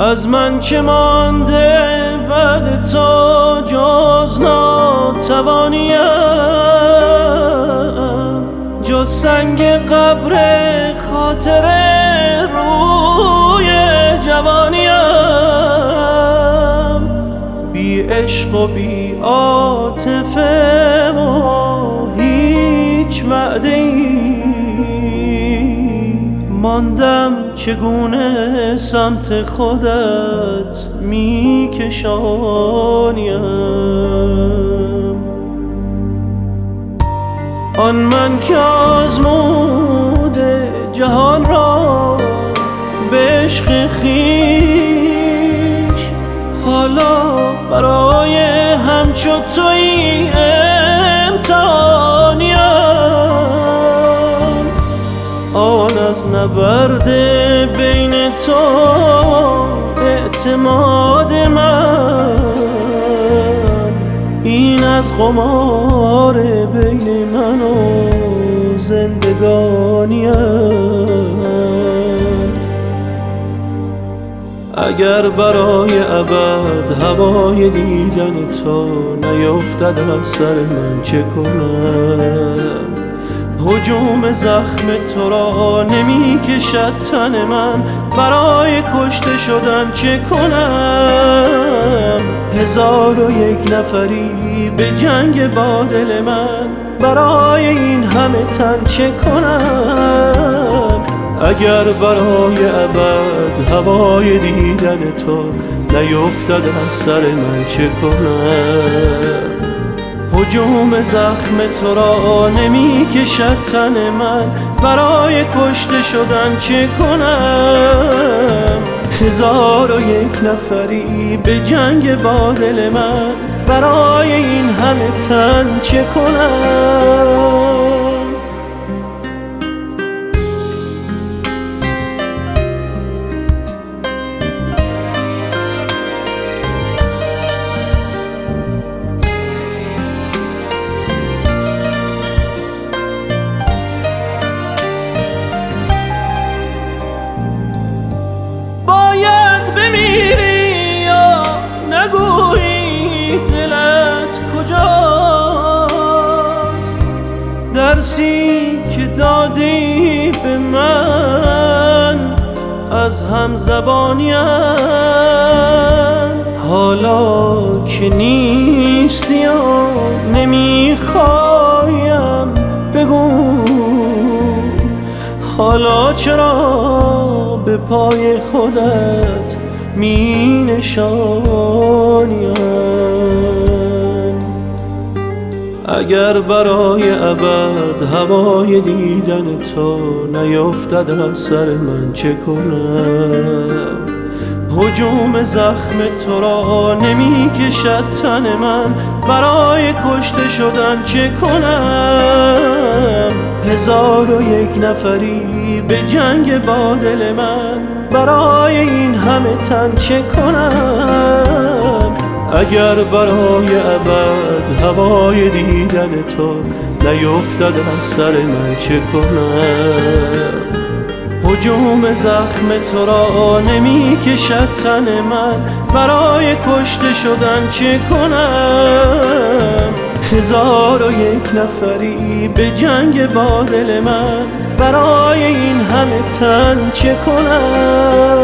از من چه مانده بعد تو جز ناتوانیم، جز سنگ قبر خاطر روی جوانیم. بی عشق و بی عاطفه و هیچ وعده ای ماندم، چگونه سمت خودت میکشانیم. آن من که آزموده جهان را به عشق خویش، حالا برای همچو تویی امتحانیم. آن از نبرد بین تو اعتماد من، این از قمار بین من و زندگانیم. اگر برای ابد هوای دیدن تو نیفتد از سر من چه کنم؟ هجوم زخم تو را نمی کشد تن من، برای کشته شدن چه کنم؟ 1001 نفری به جنگ با دل من، برای این همه تن چه کنم؟ اگر برای ابد هوای دیدن تو نیفتد از سر من چه کنم؟ هجوم زخم تو را نمی کشد تن من، برای کشته شدن چه کنم؟ 1001 نفری به جنگ با دل من، برای این همه تن چه کنم؟ بمیری یا نگویی دلت کجاست؟ درسی که دادی به من از همزبانیم، حالا که نیستی و نمیخوایم بگو، حالا چرا به پای خودت می نشانیم؟ اگر برای ابد هوای دیدن تو نیفتد از سر من چه کنم؟ هجوم زخم تو را نمی کشد تن من، برای کشته شدن چه کنم؟ 1001 نفری به جنگ با دل من، برای این همه تن چه کنم؟ اگر برای ابد هوای دیدن تو نیفتد از سر من چه کنم؟ هجوم زخم تو را نمی کشد تن من، برای کشته شدن چه کنم؟ 1001 نفری به جنگ با دل من، برای این همه تن چه کنم؟